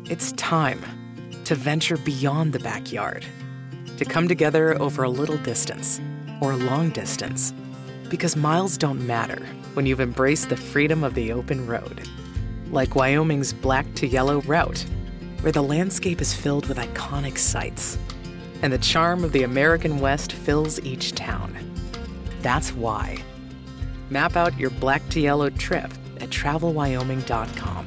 It's time to venture beyond the backyard, to come together over a little distance or a long distance, because miles don't matter when you've embraced the freedom of the open road. Like Wyoming's Black to Yellow route, where the landscape is filled with iconic sights, and the charm of the American West fills each town. That's why. Map out your Black to Yellow trip at travelwyoming.com.